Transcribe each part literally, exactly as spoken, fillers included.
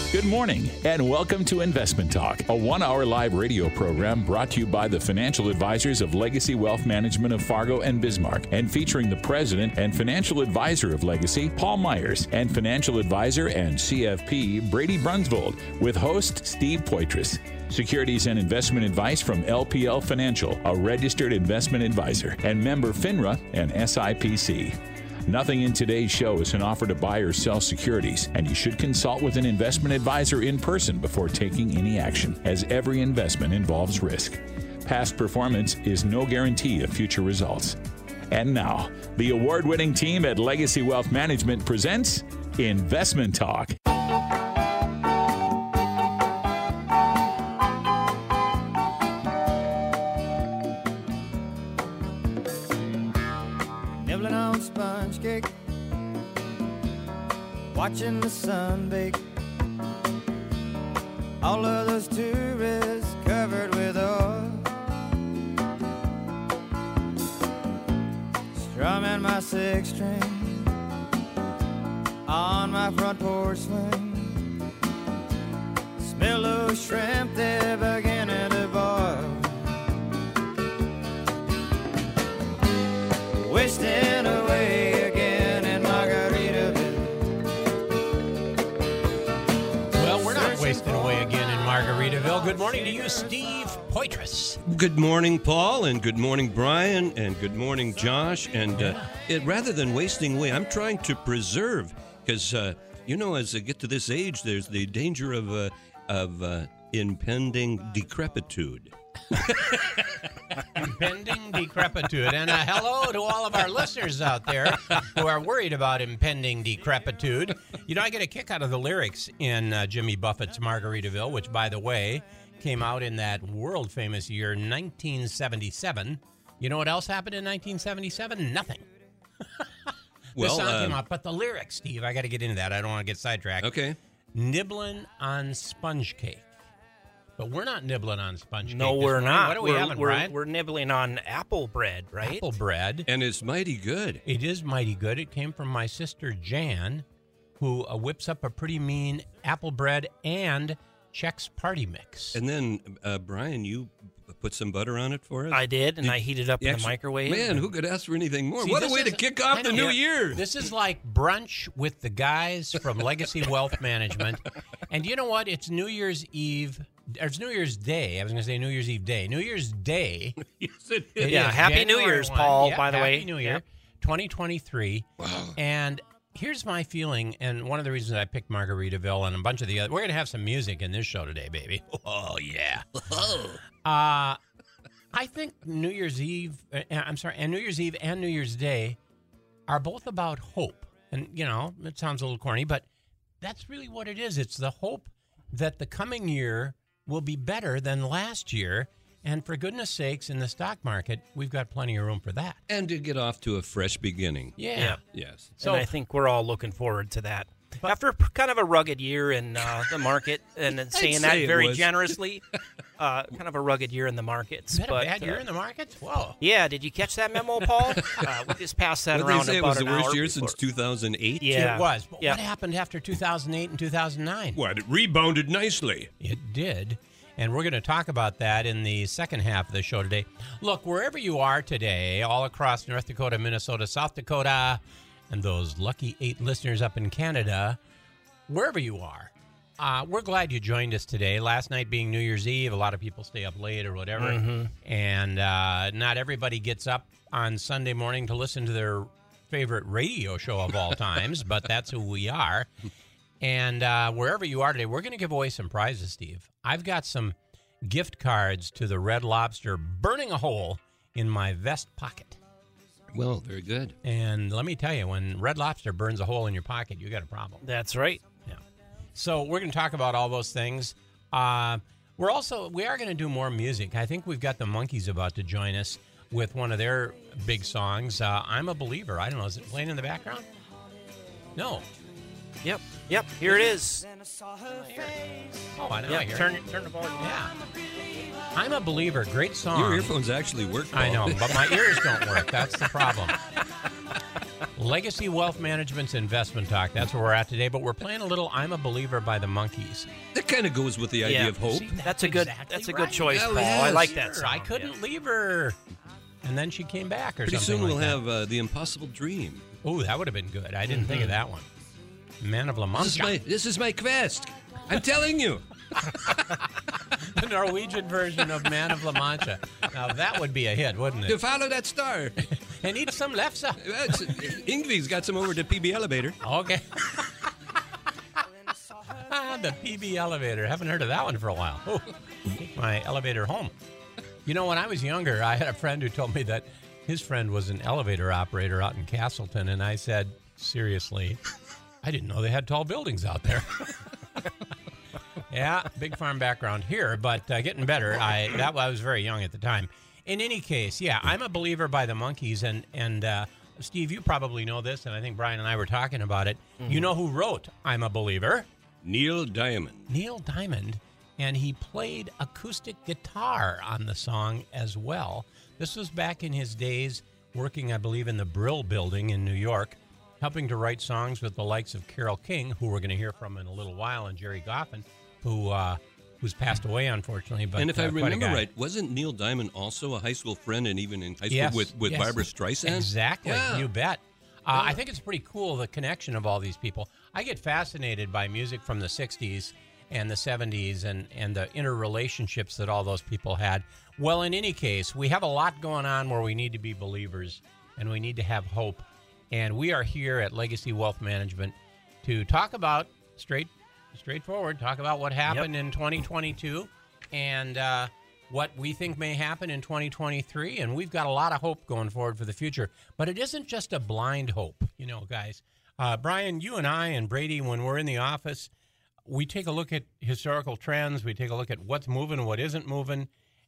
Good morning, and welcome to Investment Talk, a one-hour live radio program brought to you by the financial advisors of Legacy Wealth Management of Fargo and Bismarck, and featuring the president and financial advisor of Legacy, Paul Myers, and financial advisor and C F P, Brady Brunsvold, with host Steve Poitras. Securities and investment advice from L P L Financial, a registered investment advisor, and member FINRA and S I P C. Nothing in today's show is an offer to buy or sell securities, and you should consult with an investment advisor in person before taking any action, as every investment involves risk. Past performance is no guarantee of future results. And now, the award-winning team at Legacy Wealth Management presents Investment Talk. Nibbling on sponge cake, watching the sun bake. All of those tourists covered with oil, strumming my six string on my front porch swing. Smell those shrimp, they're beginning to boil. Wasting away again in Margaritaville. Well, we're not wasting away again in Margaritaville. Good morning to you, Steve Poitras. Good morning, Paul, and good morning, Brian, and good morning, Josh. And uh, it, rather than wasting away, I'm trying to preserve, because, uh, you know, as I get to this age, there's the danger of, uh, of uh, impending decrepitude. Impending decrepitude. And a hello to all of our listeners out there who are worried about impending decrepitude. You know, I get a kick out of the lyrics in uh, Jimmy Buffett's Margaritaville, which, by the way, came out in that world-famous year, nineteen seventy-seven. You know what else happened in nineteen seventy-seven? Nothing. Well, the song uh, came out, but the lyrics, Steve, I got to get into that. I don't want to get sidetracked. Okay. Nibbling on sponge cake. But we're not nibbling on sponge cake. No, this we're morning. not. What are we we're, having, we're, Brian? We're nibbling on apple bread, right? Apple bread. And it's mighty good. It is mighty good. It came from my sister Jan, who uh, whips up a pretty mean apple bread and Chex Party Mix. And then, uh, Brian, you put some butter on it for us? I did, and Did- I heated it up in the Actually- microwave. Man, who could ask for anything more? See, what a this way to is- kick I off the know. new year. This is like brunch with the guys from Legacy Wealth Management. And you know what? It's New Year's Eve. Or it's New Year's Day. I was going to say New Year's Eve Day. New Year's Day. Yes, it It is. Yeah, is Happy New January Year's, first. Paul, Yeah, by the way. Happy New Year, Yep. twenty twenty-three. Wow. And here's my feeling, and one of the reasons I picked Margaritaville and a bunch of the other. We're going to have some music in this show today, baby. Oh, yeah. Uh, I think New Year's Eve, uh, I'm sorry, and New Year's Eve and New Year's Day are both about hope. And, you know, it sounds a little corny, but that's really what it is. It's the hope that the coming year will be better than last year. And for goodness sakes, in the stock market, we've got plenty of room for that. And to get off to a fresh beginning. Yeah. Yeah. Yes. So I think we're all looking forward to that. After p- kind of a rugged year in uh, the market, and then saying that say it very was. generously, uh, kind of a rugged year in the markets. Is that but, a bad year uh, in the markets? Whoa. Yeah, did you catch that memo, Paul? uh, we just passed that What around they say it about was the an worst hour year before. since two thousand eight? Yeah. It was. But Yeah. what happened after two thousand eight and two thousand nine? What? It rebounded nicely. It did. And we're going to talk about that in the second half of the show today. Look, wherever you are today, all across North Dakota, Minnesota, South Dakota, and those lucky eight listeners up in Canada, wherever you are, uh, we're glad you joined us today. Last night being New Year's Eve, a lot of people stay up late or whatever. Mm-hmm. And uh, not everybody gets up on Sunday morning to listen to their favorite radio show of all times, but that's who we are. And uh, wherever you are today, we're going to give away some prizes, Steve. I've got some gift cards to the Red Lobster burning a hole in my vest pocket. Well, very good. And let me tell you, when Red Lobster burns a hole in your pocket, you got a problem. That's right. Yeah. So we're going to talk about all those things. Uh, we're also, we are going to do more music. I think we've got the Monkees about to join us with one of their big songs, uh, I'm a Believer. I don't know, is it playing in the background? No. Yep. Yep. Here it is. Oh, I know. I Yeah. hear Turn it. it. Turn the volume. Yeah. I'm a Believer. Great song. Your earphones actually work. I Paul. know, but my ears don't work. That's the problem. Legacy Wealth Management's Investment Talk. That's where we're at today, but we're playing a little I'm a Believer by the Monkees. That kind of goes with the idea Yeah. of hope. See, that's, That's a good. exactly That's a right. good choice, Oh, Paul. yes. I like that Sure, song. I couldn't yeah. leave her. And then she came back or Pretty something soon like we'll that. have uh, The Impossible Dream. Oh, that would have been good. I didn't think of that one. Man of La This is Mancha. my, this is my quest. I'm telling you. The Norwegian version of Man of La Mancha. Now, that would be a hit, wouldn't To it? follow that star. And eat some lefse. That's, Ingvid's got some over to P B Elevator. Okay. Ah, the P B elevator. Haven't heard of that one for a while. Oh, take my elevator home. You know, when I was younger, I had a friend who told me that his friend was an elevator operator out in Castleton, and I said, seriously, I didn't know they had tall buildings out there. Yeah, big farm background here, but uh, getting better. I that I was very young at the time. In any case, yeah, I'm a Believer by the Monkees, and and uh, Steve, you probably know this, and I think Brian and I were talking about it. Mm-hmm. You know who wrote I'm a Believer? Neil Diamond. Neil Diamond, and he played acoustic guitar on the song as well. This was back in his days working, I believe, in the Brill Building in New York, helping to write songs with the likes of Carole King, who we're going to hear from in a little while, and Jerry Goffin, who uh, who's passed away, unfortunately. But And if uh, I quite a remember guy. right, wasn't Neil Diamond also a high school friend and even in high school Yes, with, with yes. Barbara Streisand? Exactly. Yeah. You bet. Uh, I think it's pretty cool, the connection of all these people. I get fascinated by music from the sixties and the seventies and, and the interrelationships that all those people had. Well, in any case, we have a lot going on where we need to be believers and we need to have hope. And we are here at Legacy Wealth Management to talk about, straight, straightforward, talk about what happened yep. in twenty twenty-two and uh, what we think may happen in twenty twenty-three, and we've got a lot of hope going forward for the future. But it isn't just a blind hope, you know, guys. Uh, Brian, you and I and Brady, when we're in the office, we take a look at historical trends. We take a look at what's moving and what isn't moving,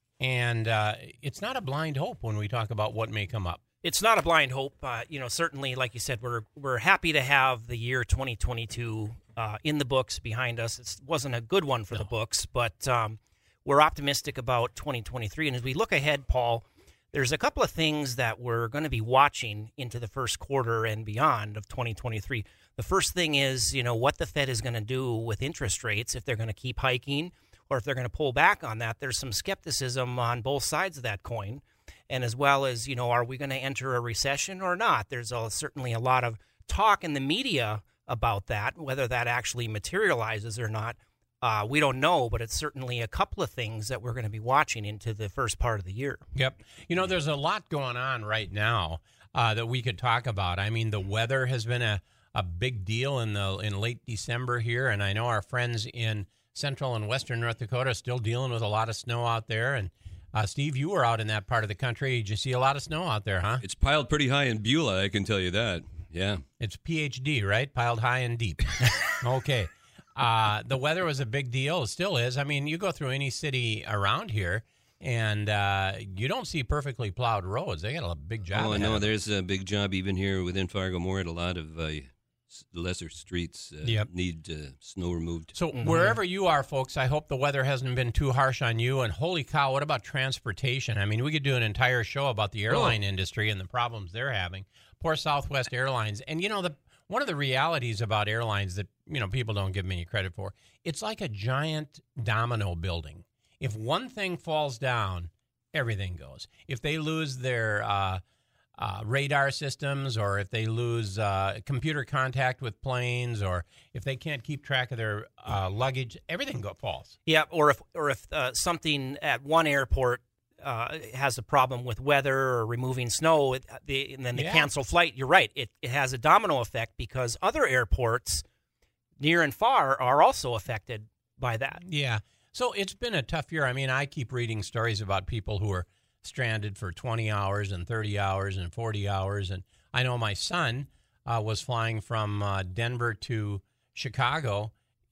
and uh, it's not a blind hope when we talk about what may come up. It's not a blind hope. Uh, you know, certainly, like you said, we're we're happy to have the year twenty twenty-two uh, in the books behind us. It wasn't a good one for no. the books, but um, we're optimistic about twenty twenty-three. And as we look ahead, Paul, there's a couple of things that we're going to be watching into the first quarter and beyond of twenty twenty-three. The first thing is, you know, what the Fed is going to do with interest rates, if they're going to keep hiking or if they're going to pull back on that. There's some skepticism on both sides of that coin. And as well as, you know, are we going to enter a recession or not? There's a, certainly a lot of talk in the media about that, whether that actually materializes or not. Uh, we don't know, but it's certainly a couple of things that we're going to be watching into the first part of the year. Yep. You know, there's a lot going on right now uh, that we could talk about. I mean, the weather has been a, a big deal in the in late December here, and I know our friends in central and western North Dakota are still dealing with a lot of snow out there. And Uh, Steve, you were out in that part of the country. Did you see a lot of snow out there, huh? It's piled pretty high in Beulah, I can tell you that. Yeah. It's P H D, right? Piled high and deep. Okay. Uh, the weather was a big deal. It still is. I mean, you go through any city around here, and uh, you don't see perfectly plowed roads. They got a big job. Oh, ahead no, of them. there's a big job even here within Fargo-Moorhead. A lot of uh, lesser streets uh, Yep. need uh, snow removed. So wherever you are, folks, I hope the weather hasn't been too harsh on you. And holy cow, what about transportation? I mean, we could do an entire show about the airline oh. industry and the problems they're having. Poor Southwest Airlines. And, you know, the one of the realities about airlines that, you know, people don't give me any credit for, it's like a giant domino building. If one thing falls down, everything goes. If they lose their uh, uh, radar systems, or if they lose uh, computer contact with planes, or if they can't keep track of their uh, luggage, everything go, falls. Yeah, or if or if uh, something at one airport uh, has a problem with weather or removing snow, it, they, and then they Yeah. cancel flight, you're right. It, it has a domino effect because other airports near and far are also affected by that. Yeah. So it's been a tough year. I mean, I keep reading stories about people who are stranded for twenty hours and thirty hours and forty hours. And I know my son uh, was flying from uh, Denver to Chicago,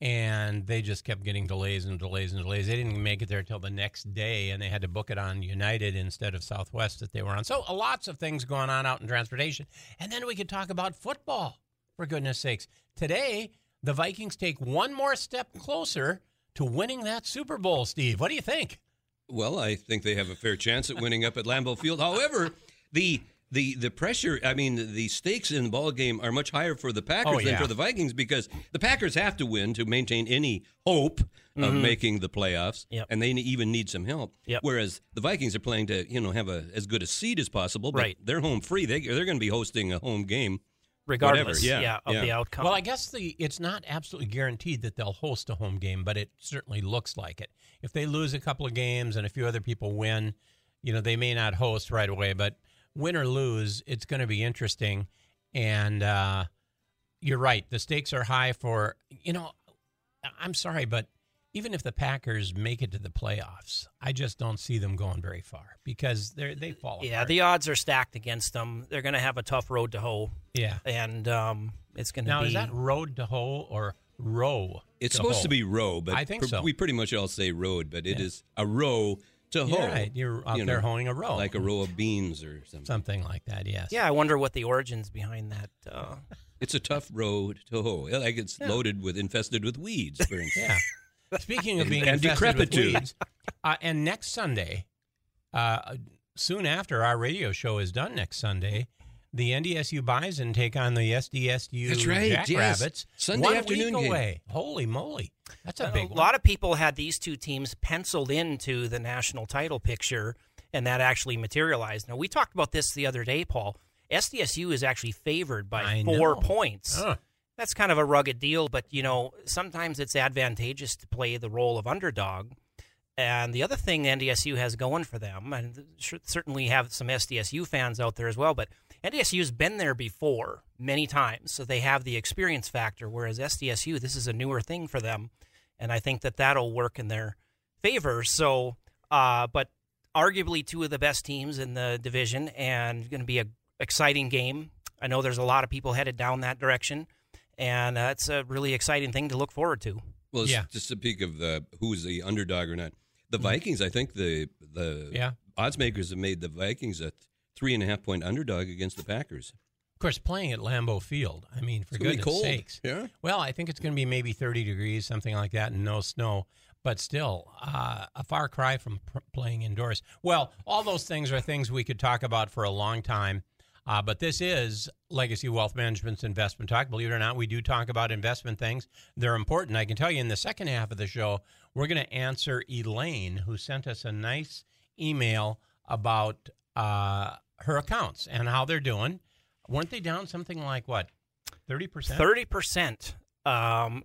and they just kept getting delays and delays and delays. They didn't even make it there till the next day, and they had to book it on United instead of Southwest that they were on. So uh, lots of things going on out in transportation. And then we could talk about football, for goodness sakes. Today, the Vikings take one more step closer to winning that Super Bowl, Steve. What do you think? Well, I think they have a fair chance at winning up at Lambeau Field. However, the the the pressure, I mean, the stakes in the ball game are much higher for the Packers Oh, than yeah. for the Vikings because the Packers have to win to maintain any hope of making the playoffs, Yep. and they even need some help. Yep. Whereas the Vikings are playing to, you know, have a as good a seed as possible, but Right. they're home free. They they're going to be hosting a home game. regardless, Whatever, yeah, of yeah. the outcome. Well, I guess the it's not absolutely guaranteed that they'll host a home game, but it certainly looks like it. If they lose a couple of games and a few other people win, you know, they may not host right away, but win or lose, it's going to be interesting. And uh, you're right. The stakes are high for, you know, I'm sorry, but even if the Packers make it to the playoffs, I just don't see them going very far because they they fall yeah, apart. the odds are stacked against them. They're going to have a tough road to hoe, yeah. and um, it's going to Now, be. is that road to hoe or row? It's to supposed hoe? to be row, but I think pr- so. we pretty much all say road, but it Yeah. is a row to hoe. You're right. You're out you there know, hoeing a row. like a row of beans or something. Something like that, yes. Yeah, I wonder what the origins behind that. Uh, It's a tough road to hoe. Like it's loaded with, infested with weeds, for instance. Yeah. Speaking of being And infested with decrepitude. weeds, uh, and next Sunday, uh, soon after our radio show is done next Sunday, the N D S U Bison take on the S D S U That's right, Jackrabbits. yes. Sunday One afternoon week game. away. Holy moly. That's a a big one. lot of people had these two teams penciled into the national title picture, and that actually materialized. Now, we talked about this the other day, Paul. S D S U is actually favored by I four know. points. Huh. That's kind of a rugged deal, but, you know, sometimes it's advantageous to play the role of underdog. And the other thing N D S U has going for them, and should certainly have some S D S U fans out there as well, but N D S U's been there before many times, so they have the experience factor, whereas S D S U, this is a newer thing for them, and I think that that'll work in their favor. So, uh, but arguably two of the best teams in the division, and going to be a exciting game. I know there's a lot of people headed down that direction, and uh, it's a really exciting thing to look forward to. Well, Yeah. just to speak of the who's the underdog or not, the Vikings. I think the the Yeah. odds makers have made the Vikings a three and a half point underdog against the Packers. Of course, playing at Lambeau Field, I mean, for It's gonna be goodness cold. sakes. Yeah. Well, I think it's going to be maybe thirty degrees, something like that, and no snow. But still, uh, a far cry from pr- playing indoors. Well, all those things are things we could talk about for a long time. Uh, but this is Legacy Wealth Management's Investment Talk. Believe it or not, we do talk about investment things. They're important. I can tell you in the second half of the show, we're going to answer Elaine, who sent us a nice email about uh, her accounts and how they're doing. Weren't they down something like, what, thirty percent? thirty percent um,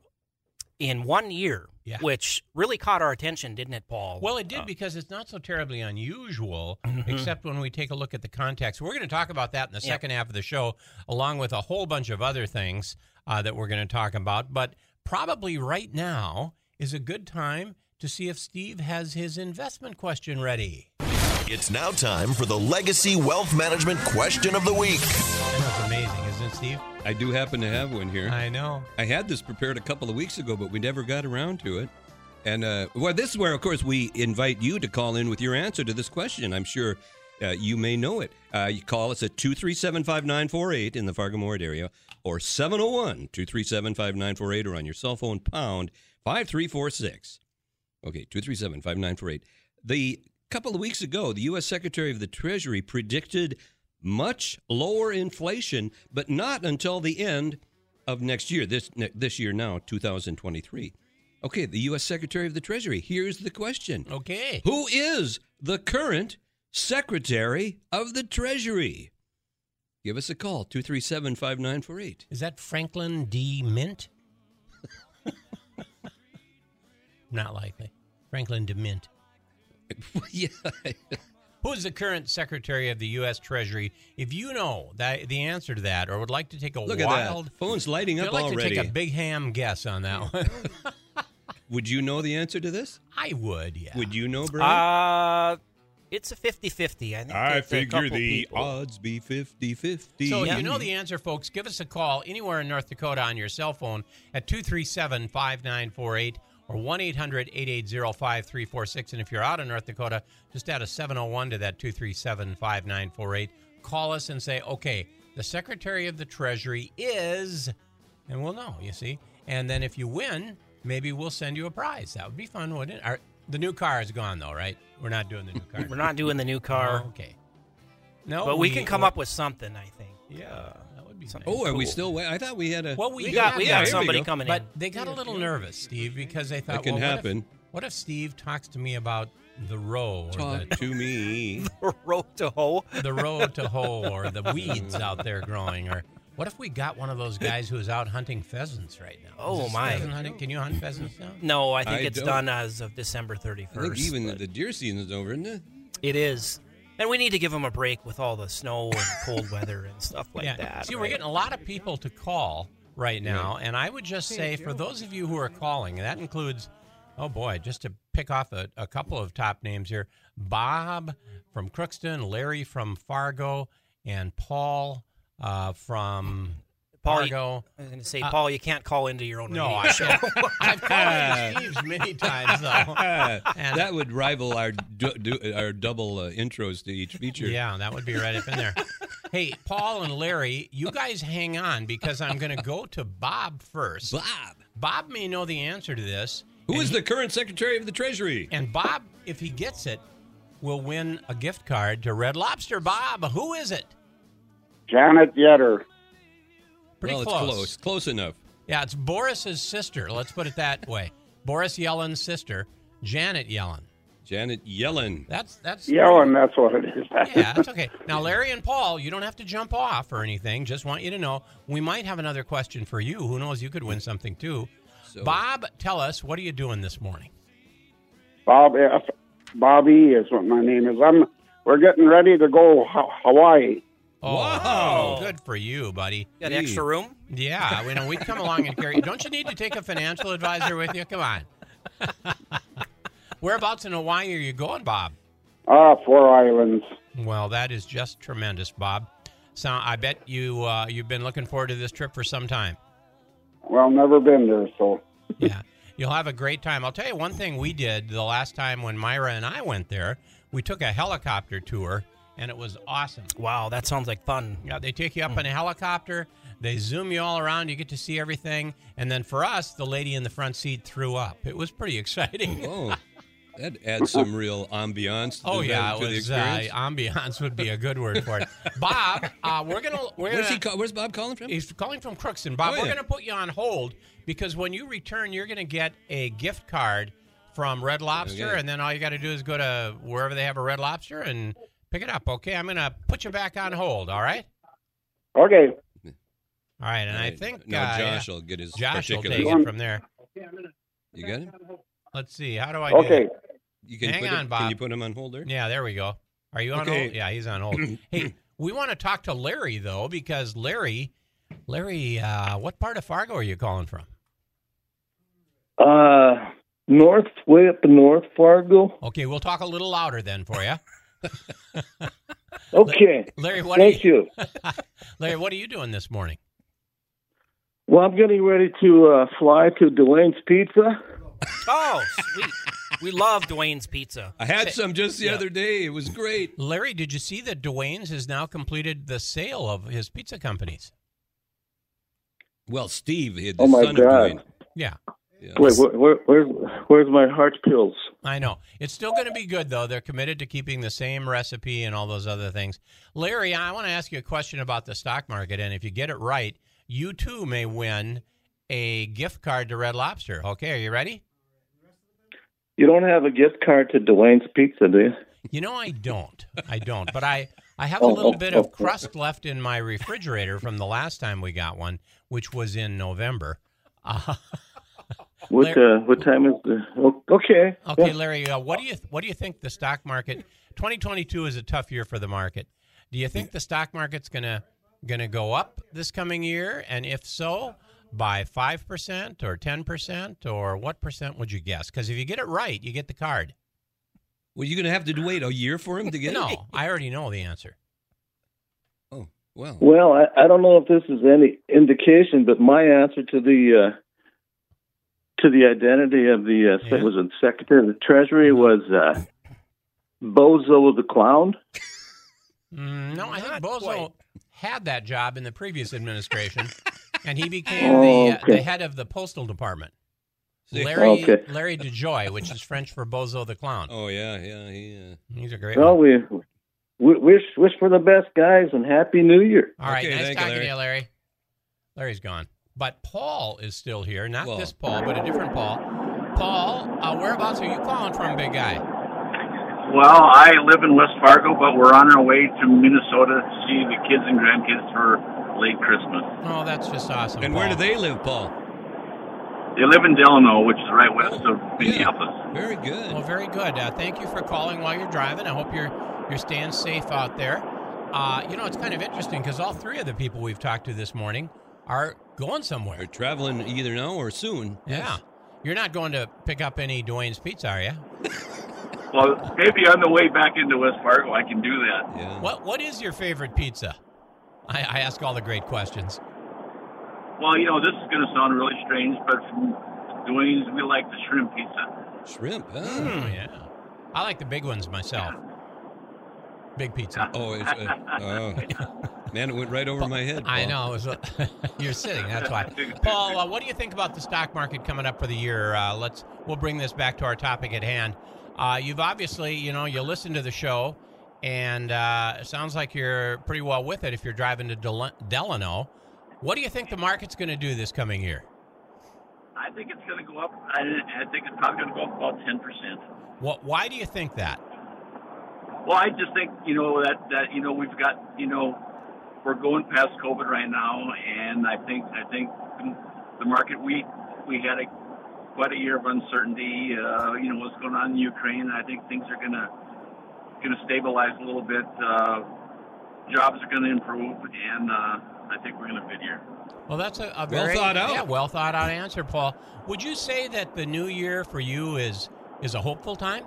in one year, Yeah. which really caught our attention, didn't it, Paul? Well, it did because it's not so terribly unusual, except when we take a look at the context. We're going to talk about that in the Yep. second half of the show, along with a whole bunch of other things uh, that we're going to talk about. But probably right now is a good time to see if Steve has his investment question ready. It's now time for the Legacy Wealth Management Question of the Week. I know it's amazing, isn't it, Steve? I do happen to have one here. I know. I had this prepared a couple of weeks ago, but we never got around to it. And uh, well, this is where, of course, we invite you to call in with your answer to this question. I'm sure uh, you may know it. Uh, you call us at two three seven, five nine four eight in the Fargo-Moorhead area, or seven oh one, two three seven, five nine four eight, or on your cell phone, pound five three four six. Okay, two three seven, five nine four eight. The couple of weeks ago, the U S Secretary of the Treasury predicted much lower inflation, but not until the end of next year, this this year now, two thousand twenty-three. Okay, the U S Secretary of the Treasury. Here's the question. Okay. Who is the current Secretary of the Treasury? Give us a call, two three seven, five nine four eight. Is that Franklin D. Mint? Not likely. Franklin D. Mint. Yeah. Who's the current Secretary of the U S. Treasury? If you know that the answer to that, or would like to take a Look at wild, that. Phone's lighting if up you'd like already. to take a big ham guess on that one, Would you know the answer to this? I would. Yeah. Would you know, Brian? uh, it's a fifty-fifty. I think I it's a figure couple the people. odds be fifty-fifty. So if you know the answer, folks, give us a call anywhere in North Dakota on your cell phone at two three seven, five nine four eight or one eight hundred, eight eight zero, five three four six. And if you're out of North Dakota, just add a seven oh one to that two three seven, five nine four eight. Call us and say, okay, the Secretary of the Treasury is, and we'll know, you see. And then if you win, maybe we'll send you a prize. That would be fun, wouldn't it? Our, the new car is gone, though, right? We're not doing the new car. We're not doing the new car. Oh, okay. No, but we, we can come up with something, I think. Yeah, that would be nice. Oh, are Cool. we still? Wa- I thought we had a. Well, we, We do got have we that. got Here we somebody go. coming But in. they got a little nervous, Steve, because they thought, That can well, what if- happen. What if Steve talks to me about the row or Talk the, to me. Road to hoe. the road to hoe or the weeds out there growing? Or what if we got one of those guys who's out hunting pheasants right now? Oh, Is this my. pheasant hunting? Can you hunt pheasants now? No, I think I it's don't- done as of December I thirty-first. think even but the deer season's over, isn't it? it is. And we need to give them a break with all the snow and cold weather and stuff like yeah. that. See, we're right? getting a lot of people to call right now, and I would just say for those of you who are calling, and that includes, oh boy, just to pick off a, a couple of top names here, Bob from Crookston, Larry from Fargo, and Paul uh, from Paul, you- Fargo. I was going to say, Uh, Paul, you can't call into your own No, radio I show. can't. I've called Steve's many times, though. And- that would rival our du- du- our double uh, intros to each feature. Yeah, that would be right up in there. Hey, Paul and Larry, you guys hang on because I'm going to go to Bob first. Bob, Bob may know the answer to this. who and is he- the current Secretary of the Treasury? And Bob, if he gets it, will win a gift card to Red Lobster. Bob, who is it? Janet Yetter. Pretty well, close. it's close. Close enough. Yeah, it's Boris's sister. Let's put it that way. Boris Yellen's sister, Janet Yellen. Janet Yellen. That's that's Yellen, that's what it is. Yeah, that's okay. Now, Larry and Paul, you don't have to jump off or anything. Just want you to know we might have another question for you. Who knows? You could win something too. So- Bob, tell us, what are you doing this morning? Bob F. Bobby is what my name is. I'm. We're getting ready to go ha- Hawaii. Oh, Wow. good for you, buddy. Got extra room? Yeah, we know we'd come along and carry. Don't you need to take a financial advisor with you? Come on. Whereabouts in Hawaii are you going, Bob? Ah, Four Islands. Well, that is just tremendous, Bob. So I bet you uh, you've been looking forward to this trip for some time. Well, never been there, so Yeah, you'll have a great time. I'll tell you one thing we did the last time when Myra and I went there. We took a helicopter tour, and it was awesome. Wow, that sounds like fun. Yeah, they take you up in a helicopter. They zoom you all around. You get to see everything. And then for us, the lady in the front seat threw up. It was pretty exciting. Oh, that adds some real ambiance. To Oh the, yeah, to it the was uh, experience. ambiance would be a good word for it. Bob, uh, we're gonna we're Where's gonna, he? Call, where's Bob calling from? He's calling from Crookston. Bob, Oh, we're yeah. going to put you on hold because when you return, you're going to get a gift card from Red Lobster, Okay. and then all you got to do is go to wherever they have a Red Lobster and pick it up. Okay, I'm going to put you back on hold. All right. okay. All right, and I Right. think now uh, Josh will get his Josh will particulars. take it from there. You got it? Let's see. How do I do Okay. it? You can Hang put on, him, Bob. Can you put him on hold there? Yeah, there we go. Are you on Okay. hold? Yeah, he's on hold. Hey, we want to talk to Larry though because Larry, Larry, uh, what part of Fargo are you calling from? Uh, north, way up in North Fargo. Okay, we'll talk a little louder then for you. Okay. Larry, what Thank are you, you. Larry, what are you doing this morning? Well, I'm getting ready to uh, fly to Dwayne's Pizza. Oh, sweet. We love Dwayne's Pizza. I had some just the Yeah. other day. It was great. Larry, did you see that Dwayne's has now completed the sale of his pizza companies? Well, Steve, the Oh, my son God. of Dwayne. Yeah, Yeah. Wait, where, where, where's, where's my heart pills? I know. It's still going to be good, though. They're committed to keeping the same recipe and all those other things. Larry, I want to ask you a question about the stock market, and if you get it right, you too may win a gift card to Red Lobster. Okay, are you ready? You don't have a gift card to Dwayne's Pizza, do you? You know, I don't. I don't. But I, I have a Oh, little oh, bit oh, of oh. crust left in my refrigerator from the last time we got one, which was in November. Uh, What uh, what time is the? Oh, okay. okay, Yeah. Larry, uh, what do you what do you think the stock market? twenty twenty-two is a tough year for the market. Do you think the stock market's gonna gonna go up this coming year? And if so, by five percent or ten percent, or what percent would you guess? Because if you get it right, you get the card. Well, you're going to have to wait a year for him to get it? No, I already know the answer. Oh, well. Well, I, I don't know if this is any indication, but my answer to the uh, to the identity of the uh, Yeah. was it Secretary of the Treasury was uh, Bozo the Clown. Mm, no, I think Not Bozo quite. had that job in the previous administration, and he became Oh, the uh, okay. the head of the postal department. See- Larry Okay. Larry DeJoy, which is French for Bozo the Clown. Oh, yeah, yeah. He, uh, He's a great Well, one. we w- wish wish for the best, guys, and Happy New Year. All right, Okay, nice thank you, talking to Larry. you, Larry. Larry's gone. But Paul is still here. Not Well- this Paul, but a different Paul. Paul, uh, whereabouts are you calling from, big guy? Well, I live in West Fargo, but we're on our way to Minnesota to see the kids and grandkids for late Christmas. Oh, that's just awesome. And Paul. where do they live, Paul? They live in Delano, which is right west Oh, of Minneapolis. yeah. Very good. Well, very good. Uh, thank you for calling while you're driving. I hope you're you're staying safe out there. Uh, you know, it's kind of interesting because all three of the people we've talked to this morning are going somewhere. They're traveling either now or soon. Yeah. You're not going to pick up any Dwayne's Pizza, are you? Well, maybe on the way back into West Fargo, I can do that. Yeah. What What is your favorite pizza? I, I ask all the great questions. Well, you know, this is going to sound really strange, but from Dwayne's, we like the shrimp pizza. Shrimp, huh? Oh, yeah. I like the big ones myself. Big pizza. Oh, it's, uh, oh. Man, it went right over my head, Paul. I know. It was a, you're sitting. That's why. Paul, uh, what do you think about the stock market coming up for the year? Uh, let's we'll bring this back to our topic at hand. Uh, you've obviously, you know, you listen to the show, and uh, it sounds like you're pretty well with it if you're driving to Del- Delano. What do you think the market's going to do this coming year? I think it's going to go up. I, I think it's probably going to go up about ten percent. What? Why do you think that? Well, I just think, you know, that, that, you know, we've got, you know, we're going past COVID right now, and I think, I think the market, we, we had a, quite a year of uncertainty, uh, you know, what's going on in Ukraine. I think things are going to, going to stabilize a little bit. Uh, jobs are going to improve, and, uh, I think we're in a good year. Well, that's a, a Well very thought out. Yeah, well thought out answer, Paul. Would you say that the new year for you is is a hopeful time?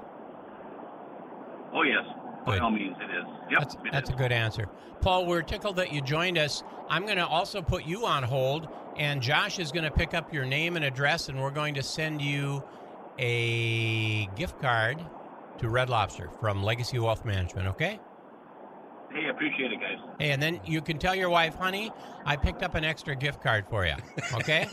Oh, yes. By Good. all means, it is. Yep, That's, it that's is. a good answer. Paul, we're tickled that you joined us. I'm going to also put you on hold, and Josh is going to pick up your name and address, and we're going to send you a gift card to Red Lobster from Legacy Wealth Management, okay? Hey, I appreciate it, guys. Hey, and then you can tell your wife, honey, I picked up an extra gift card for you, okay?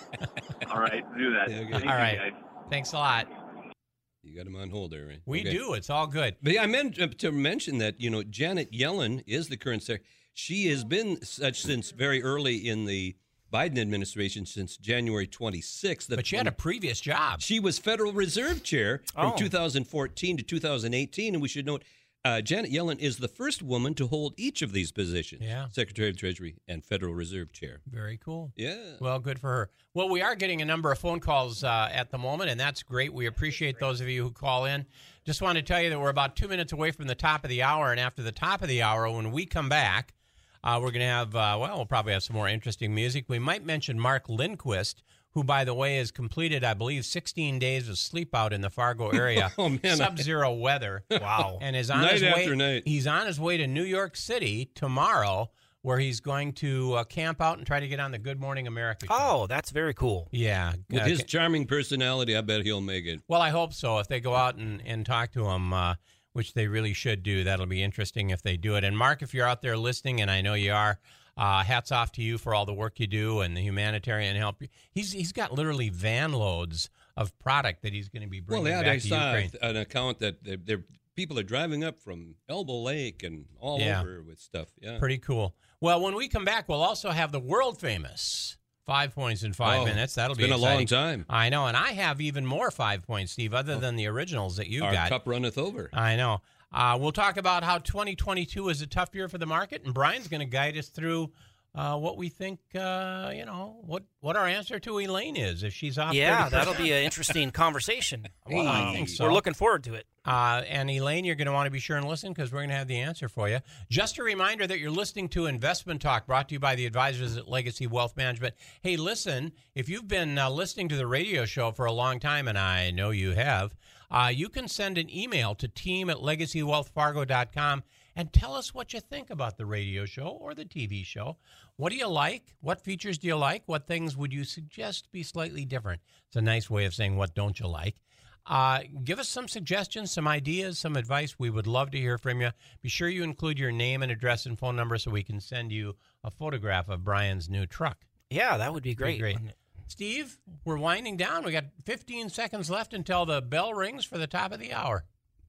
All right, do that. Yeah, okay. Thank All you, right. guys. Thanks a lot. You got him on hold there, right? We Okay. do. It's all good. But yeah, I meant uh, to mention that, you know, Janet Yellen is the current secretary. She has been such since very early in the Biden administration, since January twenty-sixth. But she had a previous job. She was Federal Reserve Chair from Oh. two thousand fourteen to two thousand eighteen. And we should note, uh, Janet Yellen is the first woman to hold each of these positions. Yeah. Secretary of Treasury and Federal Reserve Chair. Very cool. Yeah. Well, good for her. Well, we are getting a number of phone calls uh, at the moment, and that's great. We appreciate those of you who call in. Just want to tell you that we're about two minutes away from the top of the hour, and after the top of the hour, when we come back, uh, we're going to have, uh, well, we'll probably have some more interesting music. We might mention Mark Lindquist, who, by the way, has completed, I believe, sixteen days of sleep out in the Fargo area, Oh, man. sub-zero weather. Wow. And is on Night his after way. night. He's on his way to New York City tomorrow, where he's going to uh, camp out and try to get on the Good Morning America show. Oh, that's very cool. Yeah. With uh, his ca- charming personality, I bet he'll make it. well, I hope so. If they go out and, and talk to him, uh, which they really should do, that'll be interesting if they do it. And Mark, if you're out there listening, and I know you are, uh, hats off to you for all the work you do and the humanitarian help. He's He's got literally van loads of product that he's going to be Well, bringing yeah, back I to saw Ukraine. an account that they're, they're, people are driving up from Elbow Lake and all Yeah. over with stuff. Yeah. Pretty cool. Well, when we come back, we'll also have the world famous five points in five Oh, minutes. That'll it's be been a long exciting. time. I know, and I have even more five points, Steve, other than the originals that you Our got. cup runneth over. I know. Uh, we'll talk about how twenty twenty-two is a tough year for the market, and Brian's going to guide us through uh, what we think, uh, you know, what, what our answer to Elaine is if she's off. Yeah, thirty percent. that'll be an interesting conversation. Well, I think so. We're looking forward to it. Uh, and Elaine, you're going to want to be sure and listen because we're going to have the answer for you. Just a reminder that you're listening to Investment Talk, brought to you by the advisors at Legacy Wealth Management. Hey, listen, if you've been uh, listening to the radio show for a long time, and I know you have, uh, you can send an email to team at legacy wealth fargo dot com and tell us what you think about the radio show or the T V show. What do you like? What features do you like? What things would you suggest be slightly different? It's a nice way of saying what don't you like. Uh, give us some suggestions, some ideas, some advice. We would love to hear from you. Be sure you include your name and address and phone number so we can send you a photograph of Brian's new truck. Yeah, that would be great. Great. wouldn't it? Steve, we're winding down. We got fifteen seconds left until the bell rings for the top of the hour.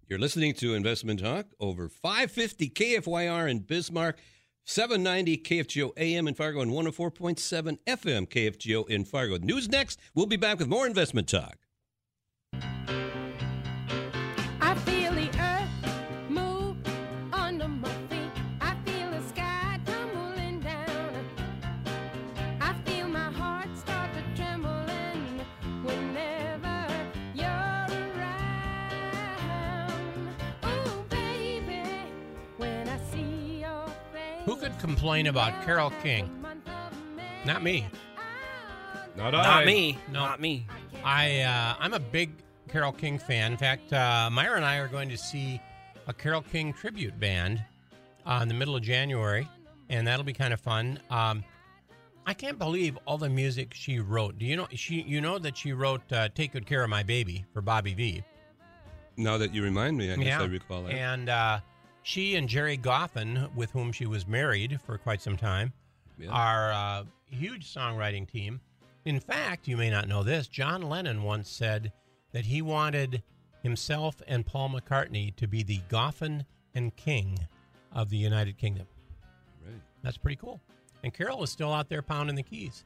You're listening to Investment Talk over five fifty K F Y R in Bismarck, seven ninety K F G O A M in Fargo, and one oh four point seven F M K F G O in Fargo. News next. We'll be back with more Investment Talk. I feel the earth move under my feet. I feel the sky tumbling down. I feel my heart start to trembling whenever you're around. Oh, baby, when I see your face. Who could complain about Carole King? Not me. Not Not I. me. No. Not me. I uh, I'm a big Carole King fan. In fact, uh, Myra and I are going to see a Carole King tribute band uh, in the middle of January, and that'll be kind of fun. Um, I can't believe all the music she wrote. Do you know she? You know that she wrote uh, "Take Good Care of My Baby" for Bobby Vee. Now that you remind me, I guess Yeah. I recall that. And uh, she and Jerry Goffin, with whom she was married for quite some time, Yeah. are a huge songwriting team. In fact, you may not know this, John Lennon once said that he wanted himself and Paul McCartney to be the Goffin and King of the United Kingdom. Right. That's pretty cool. And Carol is still out there pounding the keys.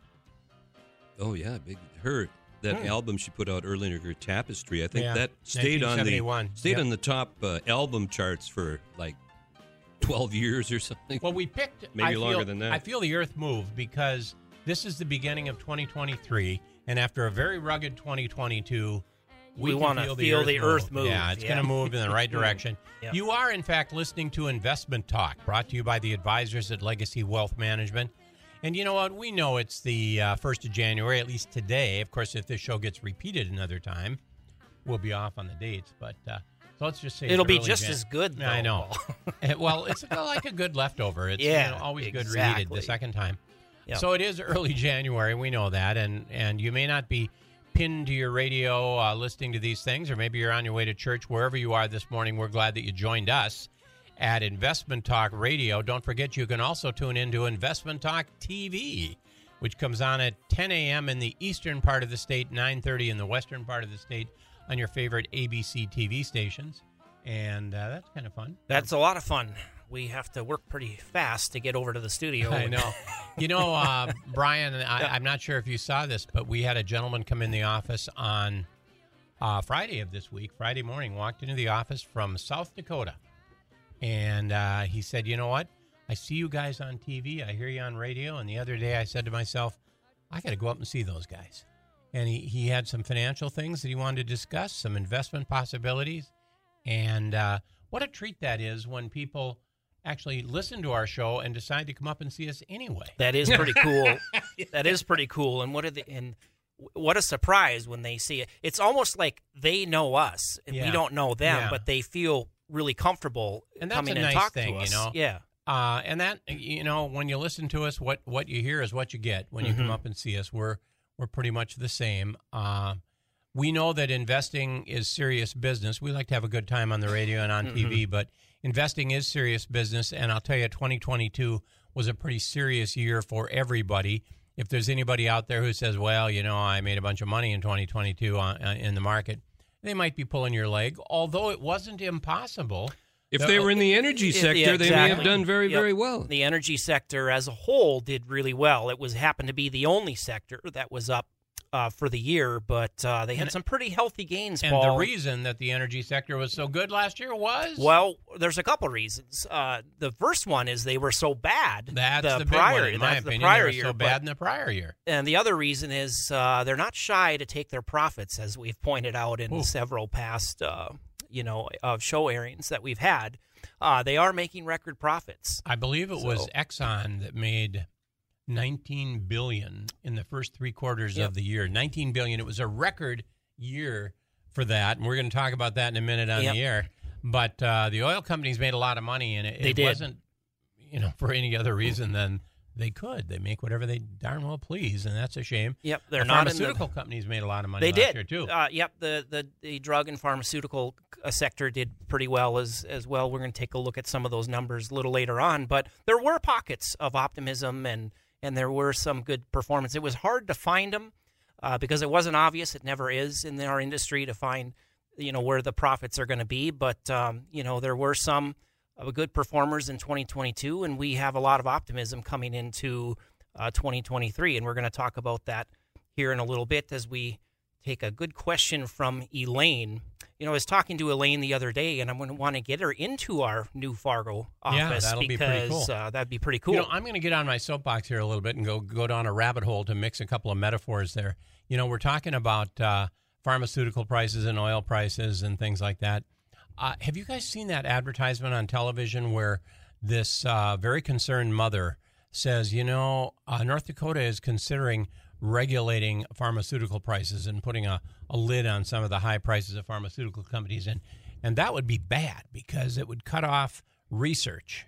Oh, yeah. Big. Her, that Hmm. album she put out earlier, her Tapestry, I think Yeah. that stayed on the nineteen seventy-one. stayed Yep. on the top uh, album charts for like twelve years or something. Well, we picked... Maybe I longer feel, than that. I feel the earth moved because this is the beginning of twenty twenty-three, and after a very rugged twenty twenty-two, we, We can wanna feel, feel the earth move. move, Yeah, it's yeah. going to move in the right direction. Yep. You are, in fact, listening to Investment Talk, brought to you by the advisors at Legacy Wealth Management. And you know what? We know it's the uh, first of January, at least today. Of course, if this show gets repeated another time, we'll be off on the dates. But uh, so let's just say It'll it's be early just Jan- as good, I though, know. Eh, well, it's like a good leftover. It's Yeah, you know, always good exactly. reheated the second time. Yep. So it is early January. We know that. And, and you may not be pinned to your radio uh, listening to these things, or maybe you're on your way to church. Wherever you are this morning, we're glad that you joined us at Investment Talk Radio. Don't forget, you can also tune into Investment Talk T V, which comes on at ten a.m. in the eastern part of the state, nine thirty in the western part of the state on your favorite A B C T V stations. And uh, that's kind of fun. That's a lot of fun. We have to work pretty fast to get over to the studio. I know. You know, uh, Brian, I, I'm not sure if you saw this, but we had a gentleman come in the office on uh, Friday of this week, Friday morning, walked into the office from South Dakota. And uh, he said, you know what? I see you guys on T V. I hear you on radio. And the other day I said to myself, I got to go up and see those guys. And he, he had some financial things that he wanted to discuss, some investment possibilities. And uh, what a treat that is when people actually listen to our show and decide to come up and see us anyway. That is pretty cool. That is pretty cool. And what are the and what a surprise when they see it. It's almost like they know us and Yeah. we don't know them, Yeah. but they feel really comfortable And that's coming a and nice talk thing, to you us. know? Yeah. Uh, and that, you know, when you listen to us, what, what you hear is what you get when you come Mhm. up and see us. We're we're pretty much the same. Uh, we know that investing is serious business. We like to have a good time on the radio and on T V, but investing is serious business. And I'll tell you, twenty twenty-two was a pretty serious year for everybody. If there's anybody out there who says, well, you know, I made a bunch of money in twenty twenty-two on, uh, in the market, they might be pulling your leg, although it wasn't impossible. If The- they were in the energy Yeah, sector, yeah, they may have exactly. done very, Yep. very well. The energy sector as a whole did really well. It was happened to be the only sector that was up uh, for the year, but uh, they had And- some pretty healthy gains, And Paul. the reason that the energy sector was so good last year was Well, there's a couple reasons. Uh, the first one is they were so bad. that's the, the, big prior, one, in my that's opinion. the prior they were year, so but- bad in the prior year. And the other reason is uh, they're not shy to take their profits, as we've pointed out in Ooh. several past, uh, you know, uh, show airings that we've had. Uh, they are making record profits. I believe it was So- Exxon that made nineteen billion dollars in the first three quarters Yep. of the year. nineteen billion dollars. It was a record year for that, and we're going to talk about that in a minute on Yep. the air. But uh, the oil companies made a lot of money, and it, They it did. wasn't, you know, for any other reason than they could. They make whatever they darn well please, and that's a shame. Yep, they're the not in the- pharmaceutical companies made a lot of money They last did. year too. Uh, yep, the, the the drug and pharmaceutical uh, sector did pretty well as as well. We're going to take a look at some of those numbers a little later on, but there were pockets of optimism and and there were some good performance. It was hard to find them uh, because it wasn't obvious. It never is in our industry to find you know, where the profits are going to be. But, um, you know, there were some uh, good performers in twenty twenty-two, and we have a lot of optimism coming into uh, twenty twenty-three. And we're going to talk about that here in a little bit as we take a good question from Elaine. You know, I was talking to Elaine the other day, and I'm going to want to get her into our new Fargo office Yeah, that'll be because pretty cool. uh, that'd be pretty cool. You know, I'm going to get on my soapbox here a little bit and go go down a rabbit hole to mix a couple of metaphors there. You know, we're talking about uh, pharmaceutical prices and oil prices and things like that. Uh, have you guys seen that advertisement on television where this uh, very concerned mother says, you know, uh, North Dakota is considering regulating pharmaceutical prices and putting a, a lid on some of the high prices of pharmaceutical companies. And, and that would be bad because it would cut off research.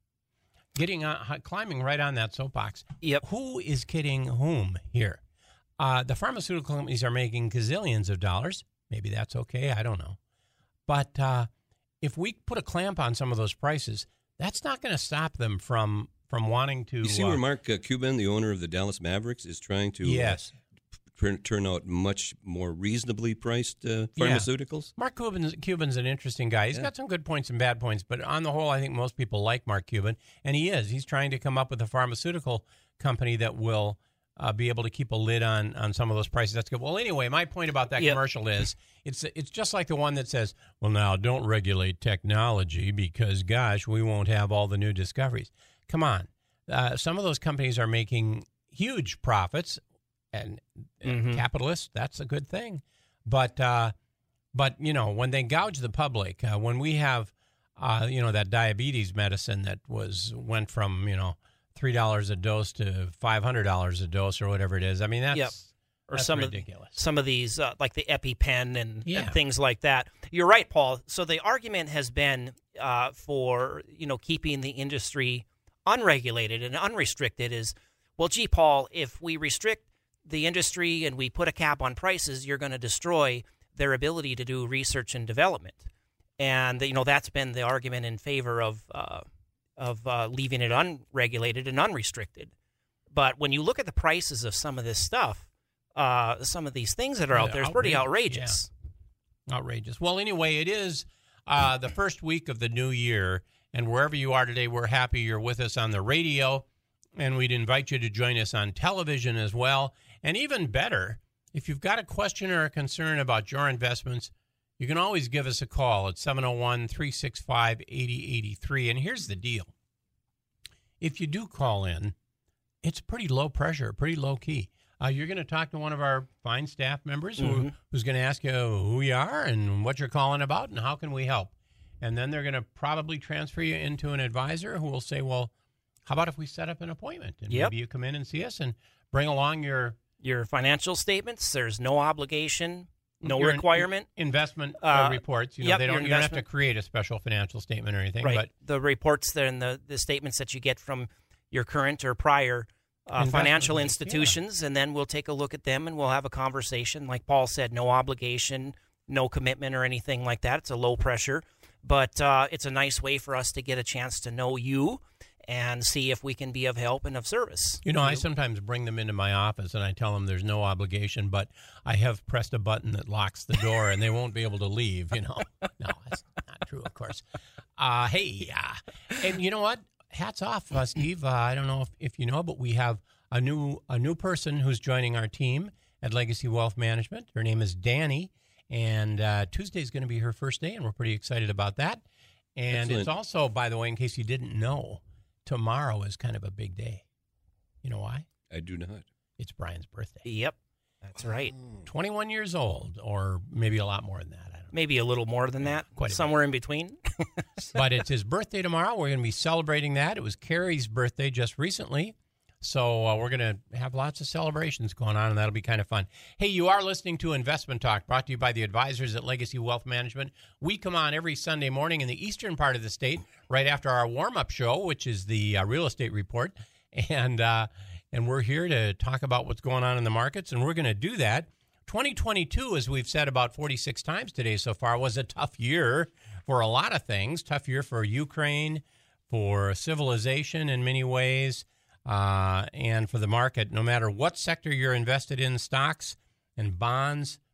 Getting on, climbing right on that soapbox. Yep. Who is kidding whom here? Uh, the pharmaceutical companies are making gazillions of dollars. Maybe that's okay. I don't know. But uh, if we put a clamp on some of those prices, that's not going to stop them from from wanting to. You see uh, where Mark uh, Cuban, the owner of the Dallas Mavericks, is trying to yes. uh, turn, turn out much more reasonably priced uh, pharmaceuticals? Yeah. Mark Cuban's, Cuban's an interesting guy. He's Yeah. got some good points and bad points, but on the whole, I think most people like Mark Cuban, and he is. He's trying to come up with a pharmaceutical company that will uh, be able to keep a lid on, on some of those prices. That's good. Well, anyway, my point about that Yep. commercial is it's it's just like the one that says, well, now, don't regulate technology because, gosh, we won't have all the new discoveries. Come on. Uh, some of those companies are making huge profits, and, and Mhm. capitalists, that's a good thing. But, uh, but you know, when they gouge the public, uh, when we have, uh, you know, that diabetes medicine that was went from, you know, three dollars a dose to five hundred dollars a dose or whatever it is, I mean, that's, Yep. Or that's some ridiculous. of some of these, uh, like the EpiPen and, Yeah. and things like that. You're right, Paul. So the argument has been uh, for you know keeping the industry unregulated and unrestricted is, well, gee, Paul, if we restrict the industry and we put a cap on prices, you're going to destroy their ability to do research and development. And you know that's been the argument in favor of uh, of uh, leaving it unregulated and unrestricted. But when you look at the prices of some of this stuff, uh, some of these things that are out Yeah, there is pretty outrageous, outrageous. Outrageous. Well, anyway, it is uh, the first week of the new year, and wherever you are today, we're happy you're with us on the radio, and we'd invite you to join us on television as well. And even better, if you've got a question or a concern about your investments, you can always give us a call at seven oh one, three six five, eight oh eight three. And here's the deal. If you do call in, it's pretty low pressure, pretty low key. Uh, you're going to talk to one of our fine staff members who, Mm-hmm. who's going to ask you who you are and what you're calling about and how can we help. And then they're going to probably transfer you into an advisor who will say, well, how about if we set up an appointment? And Yep. maybe you come in and see us and bring along your Your financial statements, there's no obligation, no your in- requirement. investment uh, Uh, reports. You know, yep, they your don't. You don't have to investment- create a special financial statement or anything. Right. But The reports and the, the statements that you get from your current or prior uh, Investment financial banks, institutions, and then we'll take a look at them and we'll have a conversation. Like Paul said, no obligation, no commitment or anything like that. It's a low pressure, but uh, it's a nice way for us to get a chance to know you and see if we can be of help and of service. You know, I sometimes bring them into my office and I tell them there's no obligation, but I have pressed a button that locks the door and they won't be able to leave, you know. No, that's not true, of course. Uh, hey, uh, and you know what? Hats off, uh, Steve. Uh, I don't know if, if you know, but we have a new a new person who's joining our team at Legacy Wealth Management. Her name is Danny, and uh, Tuesday is going to be her first day, and we're pretty excited about that. And Excellent. it's also, by the way, in case you didn't know, tomorrow is kind of a big day. You know why? I do not. It's Brian's birthday. Yep, that's right. twenty-one years old, or maybe a lot more than that. I don't know. Maybe a little more than that, Quite a bit. somewhere in between. But it's his birthday tomorrow. We're going to be celebrating that. It was Carrie's birthday just recently. So uh, we're going to have lots of celebrations going on, and that'll be kind of fun. Hey, you are listening to Investment Talk, brought to you by the advisors at Legacy Wealth Management. We come on every Sunday morning in the eastern part of the state, right after our warm-up show, which is the uh, Real Estate Report. And, uh, and we're here to talk about what's going on in the markets, and we're going to do that. twenty twenty-two, as we've said about forty-six times today so far, was a tough year for a lot of things. Tough year for Ukraine, for civilization in many ways, uh, and for the market. No matter what sector you're invested in, stocks and bonds,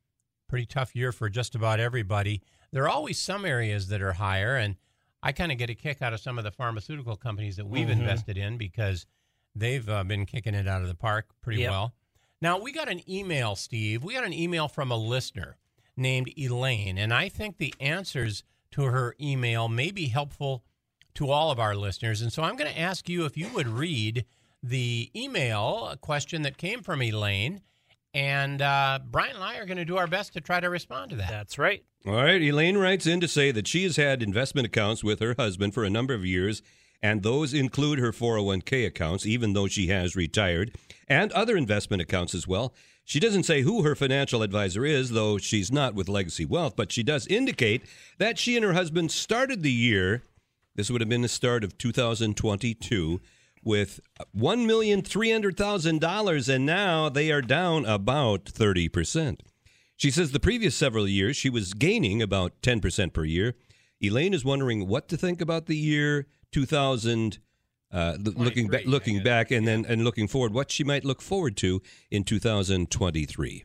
pretty tough year for just about everybody. There are always some areas that are higher, and I kind of get a kick out of some of the pharmaceutical companies that we've mm-hmm. invested in because they've uh, been kicking it out of the park pretty yep. well. Now, we got an email, Steve. We got an email from a listener named Elaine, and I think the answers to her email may be helpful to all of our listeners. And so I'm going to ask you if you would read the email question that came from Elaine, and uh, Brian and I are going to do our best to try to respond to that. That's right. All right. Elaine writes in to say that she has had investment accounts with her husband for a number of years, and those include her four oh one k accounts, even though she has retired, and other investment accounts as well. She doesn't say who her financial advisor is, though she's not with Legacy Wealth, but she does indicate that she and her husband started the year, this would have been the start of two thousand twenty-two, with one million three hundred thousand dollars, and now they are down about thirty percent. She says the previous several years she was gaining about ten percent per year. Elaine is wondering what to think about the year two thousand, uh, looking, ba- looking back and then and looking forward, what she might look forward to in two thousand twenty-three.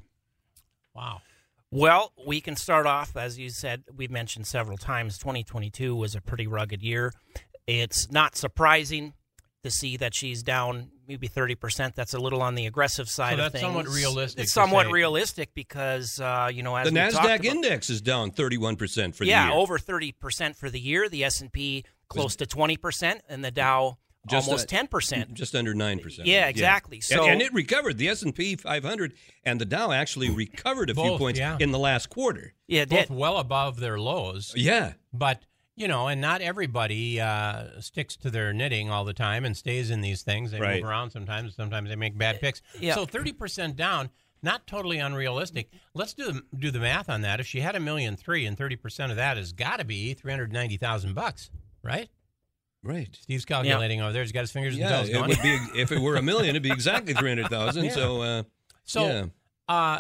Wow. Well, we can start off, as you said, we've mentioned several times, twenty twenty-two was a pretty rugged year. It's not surprising to see that she's down maybe thirty percent. That's a little on the aggressive side so of that's things. somewhat realistic. It's somewhat say. realistic because, uh, you know, as the we NASDAQ talked about, index is down thirty-one percent for yeah, the year. Yeah, over thirty percent for the year. The S and P close to twenty percent, and the Dow just almost a, ten percent. Just under nine percent. Yeah, exactly. Yeah. So, and, and it recovered. The S and P five hundred and the Dow actually recovered a Both, few points yeah. in the last quarter. Yeah, it Both did. well above their lows. Yeah. But, you know, and not everybody uh, sticks to their knitting all the time and stays in these things. They right. move around sometimes. Sometimes they make bad picks. Yeah. So thirty percent down, not totally unrealistic. Let's do the, do the math on that. If she had a million three and thirty percent of that has got to be three hundred ninety thousand bucks, right? Right. Steve's calculating yeah. over there. He's got his fingers yeah, and toes going. It would be, if it were a million, it'd be exactly three hundred thousand. Yeah. So, uh, so yeah. uh,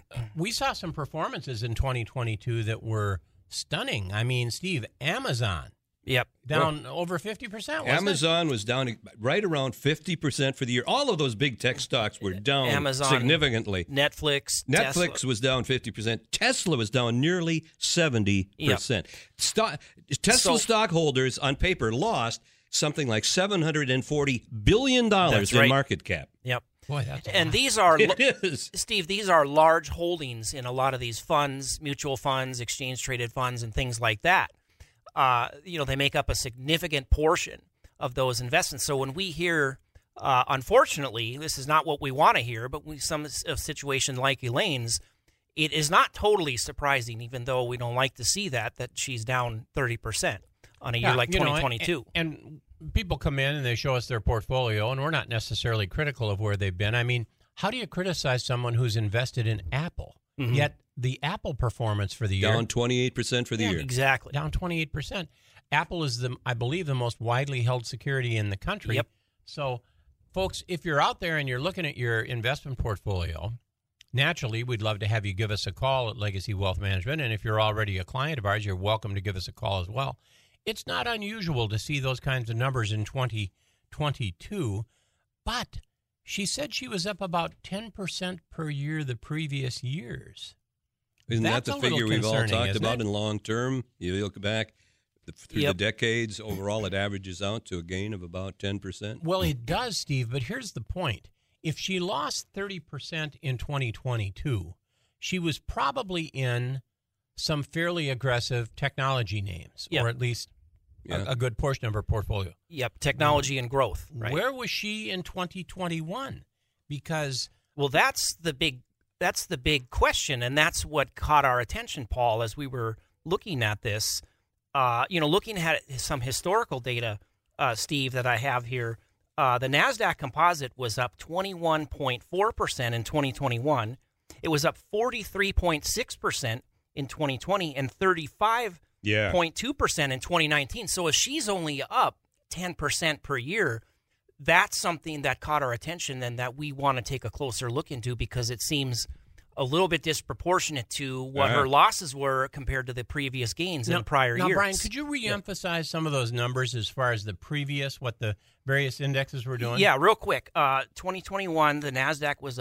we saw some performances in twenty twenty-two that were stunning. I mean, Steve, Amazon. Yep. Down well, over fifty percent, wasn't Amazon it? was down right around fifty percent for the year. All of those big tech stocks were down Amazon, significantly. Netflix. Netflix Tesla. was down fifty percent. Tesla was down nearly seventy percent. Yep. Stock, Tesla so, stockholders on paper lost something like seven hundred forty billion dollars in right. market cap. Yep. Boy, that's and lot. these are, it is. Steve, these are large holdings in a lot of these funds, mutual funds, exchange-traded funds, and things like that. Uh, you know, they make up a significant portion of those investments. So when we hear, uh, unfortunately, this is not what we want to hear, but we, some a situation like Elaine's, it is not totally surprising, even though we don't like to see that, that she's down thirty percent on a yeah, year like twenty twenty-two. Know, and, and people come in and they show us their portfolio, and we're not necessarily critical of where they've been. I mean, how do you criticize someone who's invested in Apple, mm-hmm. yet the Apple performance for the year down twenty-eight percent for the yeah, year? Exactly. Down twenty-eight percent. Apple is, the, I believe, the most widely held security in the country. Yep. So, folks, if you're out there and you're looking at your investment portfolio, naturally, we'd love to have you give us a call at Legacy Wealth Management. And if you're already a client of ours, you're welcome to give us a call as well. It's not unusual to see those kinds of numbers in twenty twenty-two, but she said she was up about ten percent per year the previous years. Isn't That's that the a little figure we've all concerning, talked isn't about it? in long term? You look back through Yep. the decades, overall it averages out to a gain of about ten percent. Well, it does, Steve, but here's the point. If she lost thirty percent in twenty twenty-two, she was probably in some fairly aggressive technology names, Yep. or at least Yeah. a, a good portion of her portfolio. Yep, technology and growth. Right. Where was she in twenty twenty-one? Because Well, that's the big that's the big question, and that's what caught our attention, Paul, as we were looking at this. Uh, you know, looking at some historical data, uh, Steve, that I have here. Uh, the NASDAQ composite was up twenty-one point four percent in twenty twenty-one. It was up forty-three point six percent in twenty twenty and thirty-five point two percent in twenty nineteen. So if she's only up ten percent per year, that's something that caught our attention and that we want to take a closer look into, because it seems a little bit disproportionate to what Uh-huh. her losses were compared to the previous gains now, in prior now, years. Brian, could you reemphasize some of those numbers as far as the previous, what the various indexes were doing? Yeah, real quick. Uh, twenty twenty-one, the NASDAQ was up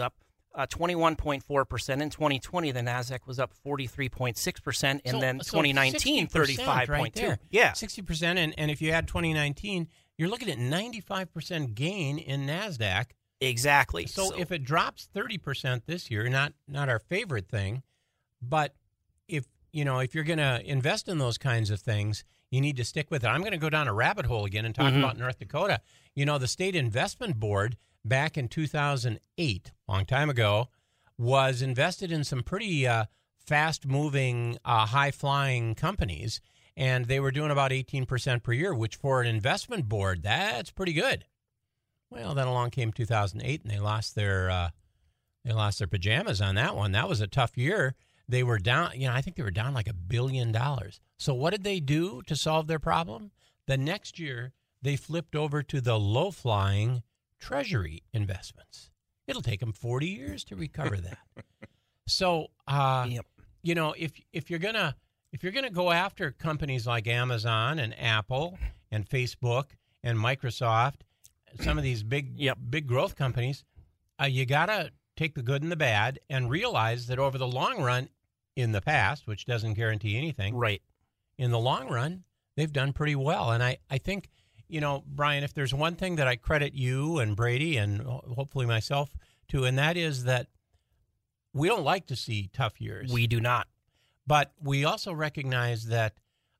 uh, twenty-one point four percent. In twenty twenty, the NASDAQ was up forty-three point six percent, and So- then so twenty nineteen, sixty percent thirty-five point two. right there. Yeah. sixty percent. And, and if you add twenty nineteen, you're looking at ninety-five percent gain in NASDAQ. Exactly. So, So- if it drops thirty percent this year, not not our favorite thing, but if you know if you're going to invest in those kinds of things, you need to stick with it. I'm going to go down a rabbit hole again and talk Mhm. about North Dakota. You know, the State Investment Board back in two thousand eight, a long time ago, was invested in some pretty uh, fast-moving, uh, high-flying companies, and they were doing about eighteen percent per year, which for an investment board, that's pretty good. Well, then along came two thousand eight, and they lost their uh, they lost their pajamas on that one. That was a tough year. They were down, you know, I think they were down like a billion dollars. So what did they do to solve their problem? The next year, they flipped over to the low-flying Treasury investments. It'll take them forty years to recover that. So, uh, Yep. you know, if if you're gonna if you're gonna go after companies like Amazon and Apple and Facebook and Microsoft, some of these big Yep. big growth companies, uh, you gotta take the good and the bad and realize that over the long run, in the past, which doesn't guarantee anything, Right. in the long run, they've done pretty well. And I, I think, you know, Brian, if there's one thing that I credit you and Brady and ho- hopefully myself to, and that is that we don't like to see tough years. We do not. But we also recognize that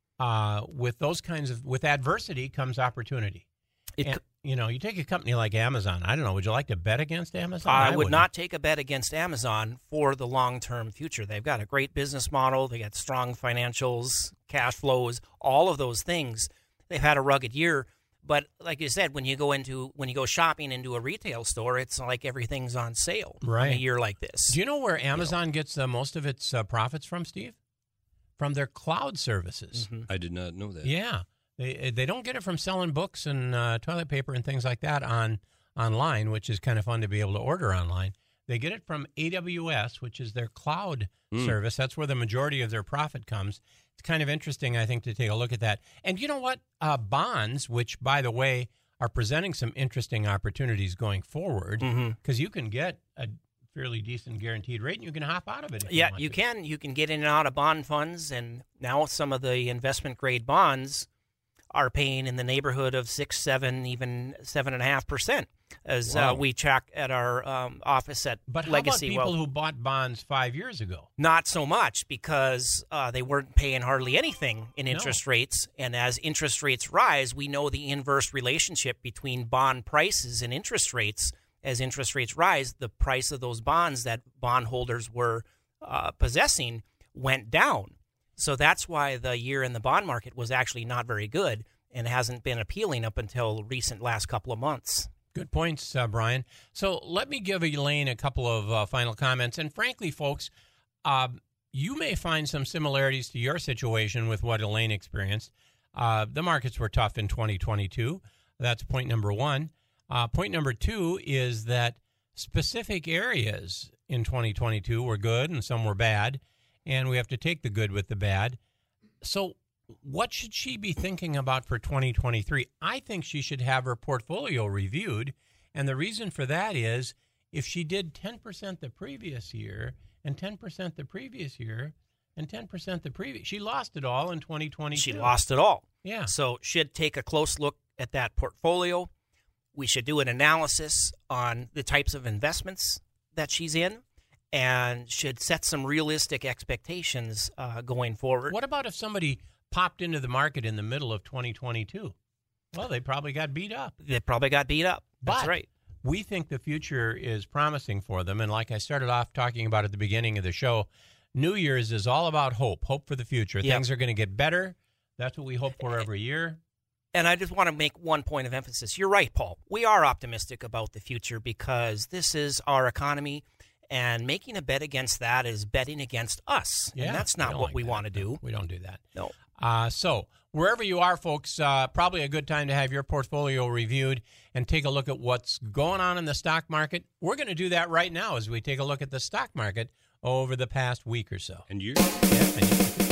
uh, with those kinds of, with adversity comes opportunity. It And, c- you know, you take a company like Amazon. I don't know. Would you like to bet against Amazon? I would wouldn't. not take a bet against Amazon for the long-term future. They've got a great business model. They got strong financials, cash flows, all of those things. They've had a rugged year, but like you said, when you go into when you go shopping into a retail store, it's like everything's on sale in Right. a year like this. Do you know where Amazon gets uh, most of its uh, profits from, Steve? From their cloud services. Mhm. I did not know that. Yeah. They they don't get it from selling books and uh, toilet paper and things like that on online, which is kind of fun to be able to order online. They get it from A W S, which is their cloud Mm. service. That's where the majority of their profit comes. It's kind of interesting, I think, to take a look at that. And you know what? Uh, bonds, which, by the way, are presenting some interesting opportunities going forward, because Mhm. you can get a fairly decent guaranteed rate and you can hop out of it. If Yeah, you, want you to. can. You can get in and out of bond funds, and now some of the investment-grade bonds are paying in the neighborhood of six, seven, even seven and a half percent, as Wow. uh, we track at our um, office at But how Legacy about people Wealth. who bought bonds five years ago? Not so much, because uh, they weren't paying hardly anything in interest rates, and as interest rates rise, we know the inverse relationship between bond prices and interest rates. As interest rates rise, the price of those bonds that bondholders were uh, possessing went down. So that's why the year in the bond market was actually not very good and hasn't been appealing up until recent last couple of months. Good points, uh, Brian. So let me give Elaine a couple of uh, final comments. And frankly, folks, uh, you may find some similarities to your situation with what Elaine experienced. Uh, the markets were tough in twenty twenty-two. That's point number one. Uh, point number two is that specific areas in twenty twenty-two were good and some were bad, and we have to take the good with the bad. So what should she be thinking about for twenty twenty-three? I think she should have her portfolio reviewed, and the reason for that is if she did ten percent the previous year and ten percent the previous year and ten percent the previous, she lost it all in twenty twenty-two. She lost it all. Yeah. So should take a close look at that portfolio. We should do an analysis on the types of investments that she's in, and should set some realistic expectations uh, going forward. What about if somebody popped into the market in the middle of twenty twenty-two? Well, they probably got beat up. They probably got beat up. That's But right. we think the future is promising for them. And like I started off talking about at the beginning of the show, New Year's is all about hope, hope for the future. Yep. Things are going to get better. That's what we hope for every year. And I just want to make one point of emphasis. You're right, Paul. We are optimistic about the future because this is our economy, and making a bet against that is betting against us. Yeah, and that's we not don't what like we that. want to do. We don't do that. No. Uh, so wherever you are, folks, uh, probably a good time to have your portfolio reviewed and take a look at what's going on in the stock market. We're going to do that right now as we take a look at the stock market over the past week or so. And you? Yeah, and you-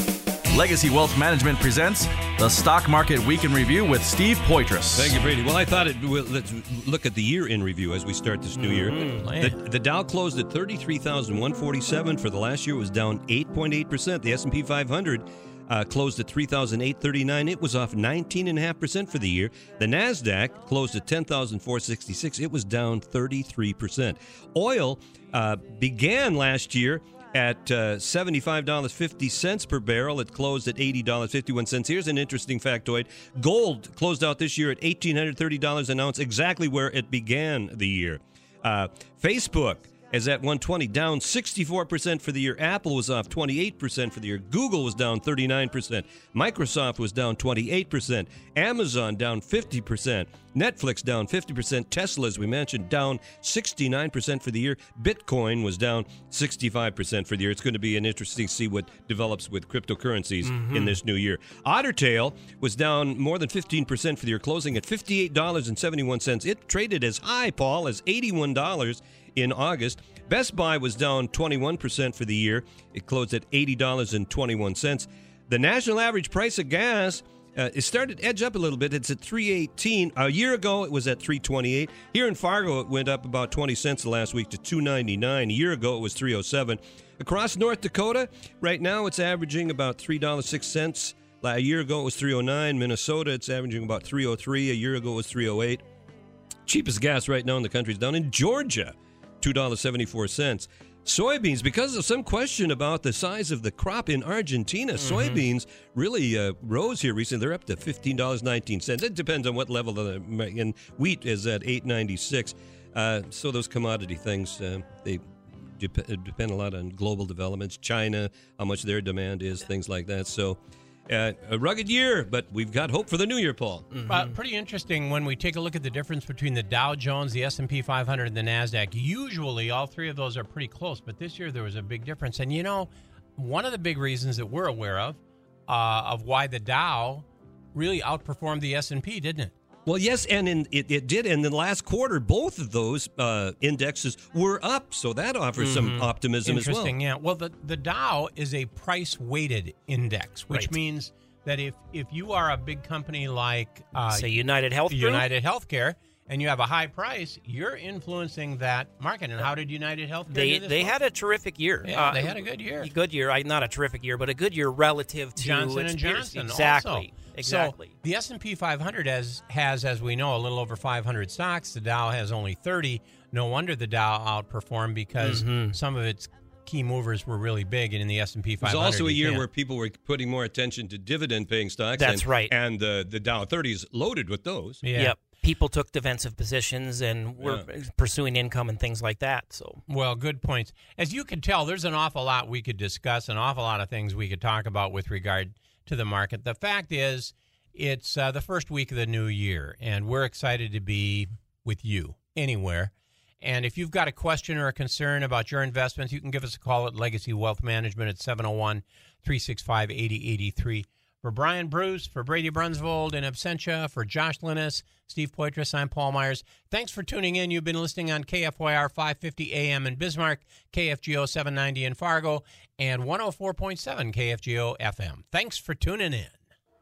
Legacy Wealth Management presents the Stock Market Week in Review with Steve Poitras. Thank you, Brady. Well, I thought it. Well, let's look at the year in review as we start this new year. Mm-hmm. The, the Dow closed at thirty-three thousand one hundred forty-seven. For the last year, it was down eight point eight percent. The S and P five hundred uh, closed at three thousand eight hundred thirty-nine. It was off nineteen point five percent for the year. The NASDAQ closed at ten thousand four hundred sixty-six. It was down thirty-three percent. Oil uh, began last year at uh, seventy-five dollars and fifty cents per barrel. It closed at eighty dollars and fifty-one cents. Here's an interesting factoid. Gold closed out this year at one thousand eight hundred thirty dollars an ounce, exactly where it began the year. Uh, Facebook is at one hundred twenty, down sixty-four percent for the year. Apple was off twenty-eight percent for the year. Google was down thirty-nine percent. Microsoft was down twenty-eight percent. Amazon down fifty percent. Netflix down fifty percent. Tesla, as we mentioned, down sixty-nine percent for the year. Bitcoin was down sixty-five percent for the year. It's going to be an interesting to see what develops with cryptocurrencies mm-hmm. in this new year. Otter Tail was down more than fifteen percent for the year, closing at fifty-eight dollars and seventy-one cents. It traded as high, Paul, as eighty-one dollars in August. Best Buy was down twenty-one percent for the year. It closed at eighty dollars and twenty-one cents. The national average price of gas Uh, it started to edge up a little bit. It's at three eighteen. A year ago, it was at three twenty-eight. Here in Fargo, it went up about twenty cents the last week to two ninety-nine. A year ago, it was three oh seven. Across North Dakota, right now, it's averaging about three dollars and six cents. A year ago, it was three oh nine. Minnesota, it's averaging about three oh three. A year ago, it was three oh eight. Cheapest gas right now in the country is down in Georgia, two dollars and seventy-four cents. Soybeans, because of some question about the size of the crop in Argentina, mm-hmm. soybeans really uh, rose here recently. They're up to fifteen dollars and nineteen cents. It depends on what level. The, and wheat is at eight ninety-six. Uh, so those commodity things, uh, they dep- depend a lot on global developments. China, how much their demand is, things like that. So uh, a rugged year, but we've got hope for the new year, Paul. Mm-hmm. Uh, pretty interesting when we take a look at the difference between the Dow Jones, the S and P five hundred, and the NASDAQ. Usually, all three of those are pretty close, but this year there was a big difference. And, you know, one of the big reasons that we're aware of, uh, of why the Dow really outperformed the S and P, didn't it? Well, yes, and in, it, it did. And in the last quarter, both of those uh, indexes were up, so that offers mm-hmm. some optimism as well. Interesting, yeah. Well, the, the Dow is a price-weighted index, which right. means that if, if you are a big company like... Uh, Say United Health Group? United Healthcare, and you have a high price, you're influencing that market. And how did United Healthcare They do this They month? had a terrific year. Yeah, uh, they had a good year. A good year. I, not a terrific year, but a good year relative to... Johnson its and peers. Johnson Exactly. also. Exactly. So the S and P five hundred has, has, as we know, a little over five hundred stocks. The Dow has only thirty. No wonder the Dow outperformed because mm-hmm. some of its key movers were really big, and in the S and P five hundred. It was also a year can't. where people were putting more attention to dividend-paying stocks. That's and, right. And the, the Dow thirty is loaded with those. Yeah. Yep. People took defensive positions and were yeah. pursuing income and things like that. So, well, good points. As you can tell, there's an awful lot we could discuss, an awful lot of things we could talk about with regard to the market. The fact is, it's uh, the first week of the new year, and we're excited to be with you anywhere. And if you've got a question or a concern about your investments, you can give us a call at Legacy Wealth Management at seven oh one, three six five, eight oh eight three. For Brian Bruce, for Brady Brunsvold in absentia, for Josh Linus, Steve Poitras, I'm Paul Myers. Thanks for tuning in. You've been listening on K F Y R five fifty A M in Bismarck, K F G O seven ninety in Fargo, and one oh four point seven K F G O F M. Thanks for tuning in.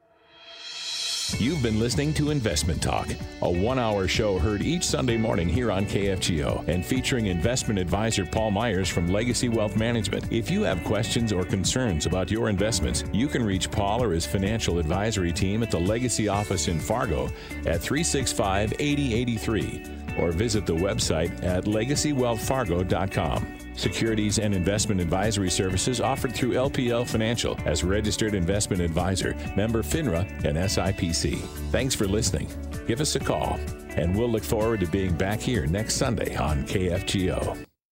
You've been listening to Investment Talk, a one-hour show heard each Sunday morning here on K F G O and featuring investment advisor Paul Myers from Legacy Wealth Management. If you have questions or concerns about your investments, you can reach Paul or his financial advisory team at the Legacy office in Fargo at three six five, eight oh eight three or visit the website at legacy wealth fargo dot com. Securities and investment advisory services offered through L P L Financial as registered investment advisor, member FINRA and S I P C. Thanks for listening. Give us a call, and we'll look forward to being back here next Sunday on K F G O.